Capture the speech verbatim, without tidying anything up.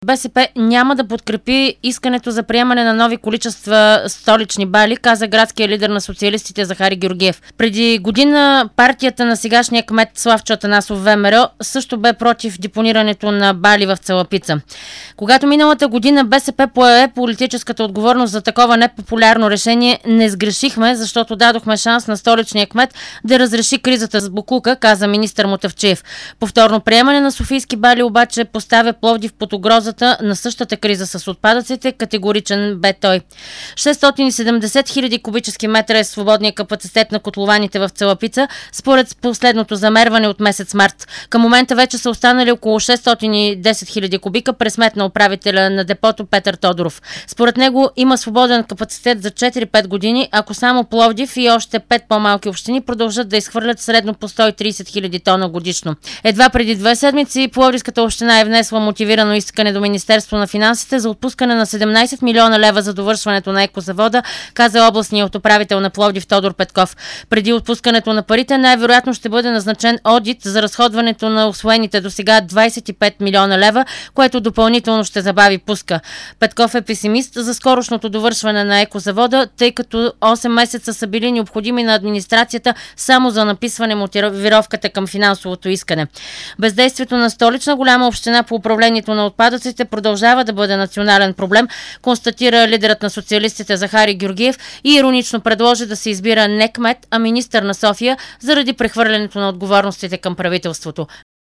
БСП няма да подкрепи искането за приемане на нови количества столични бали, каза градския лидер на социалистите Захари Георгиев. Преди година партията на сегашния кмет Славчо Атанасов ВМРО също бе против депонирането на бали в Цалапица. Когато миналата година БСП пое политическата отговорност за такова непопулярно решение, не сгрешихме, защото дадохме шанс на столичния кмет да разреши кризата с боклука, каза министър Мутафчиев. Повторно приемане на софийски бали обаче поставя Пловдив под угроза на същата криза с отпадъците, категоричен бе той. шестстотин и седемдесет хиляди кубически метра е свободния капацитет на котлованите в Цалапица, според последното замерване от месец март. Към момента вече са останали около шестстотин и десет хиляди кубика, пресметна управителя на депото Петър Тодоров. Според него има свободен капацитет за четири-пет години, ако само Пловдив и още пет по-малки общини продължат да изхвърлят средно по сто и тридесет хиляди тона годишно. Едва преди две седмици Пловдивската община е внесла мотивирано искане до Министерство на финансите за отпускане на седемнадесет милиона лева за довършването на екозавода, каза областният управител на Пловдив Тодор Петков. Преди отпускането на парите най-вероятно ще бъде назначен одит за разходването на усвоените до сега двадесет и пет милиона лева, което допълнително ще забави пуска. Петков е песимист за скорошното довършване на екозавода, тъй като осем месеца са били необходими на администрацията само за написване мотивировката към финансовото искане. Бездействието на Столична голяма община по управлението на отпадъците продължава да бъде национален проблем, констатира лидерът на социалистите Захари Георгиев и иронично предложи да се избира не кмет, а министър на София заради прехвърлянето на отговорностите към правителството.